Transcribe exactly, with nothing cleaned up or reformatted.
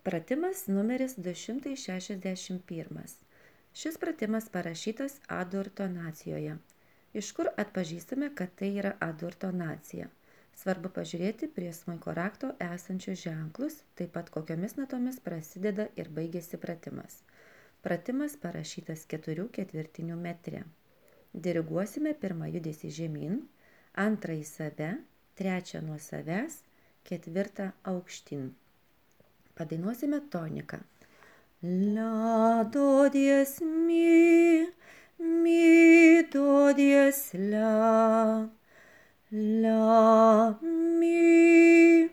Pratimas numeris du šimtai šešiasdešimt vienas. Šis pratimas parašytas A-dur tonacijoje. Iš kur atpažįstame, kad tai yra A-dur tonacija? Svarbu pažiūrėti prie smuiko rakto esančius ženklus, taip pat kokiomis natomis prasideda ir baigėsi pratimas. Pratimas parašytas keturių ketvirtinių metre. Diriguosime pirmą judesį žemyn, antrą į save, trečią nuo savęs, ketvirtą aukštyn. Padainuosime toniką. La, do, dies, mi, mi, do, dies, la, la, mi,